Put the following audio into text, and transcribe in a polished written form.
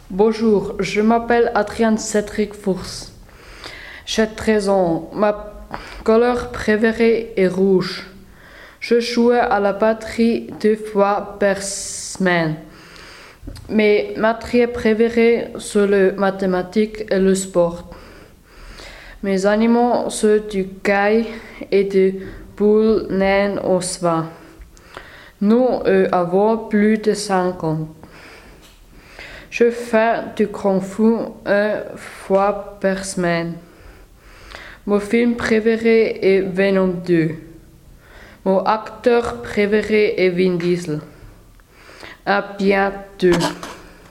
Bonjour, je m'appelle Adrien Cédric Fours. J'ai 13 ans. Ma couleur préférée est rouge. Je joue à la batterie 2 fois par semaine. Mes matières préférées sont les mathématiques et le sport. Mes animaux sont du caille et du poule naine au soir. Nous avons plus de 5 ans. Je fais du kung fu 1 fois par semaine. Mon film préféré est Venom 2. Mon acteur préféré est Vin Diesel. À bientôt.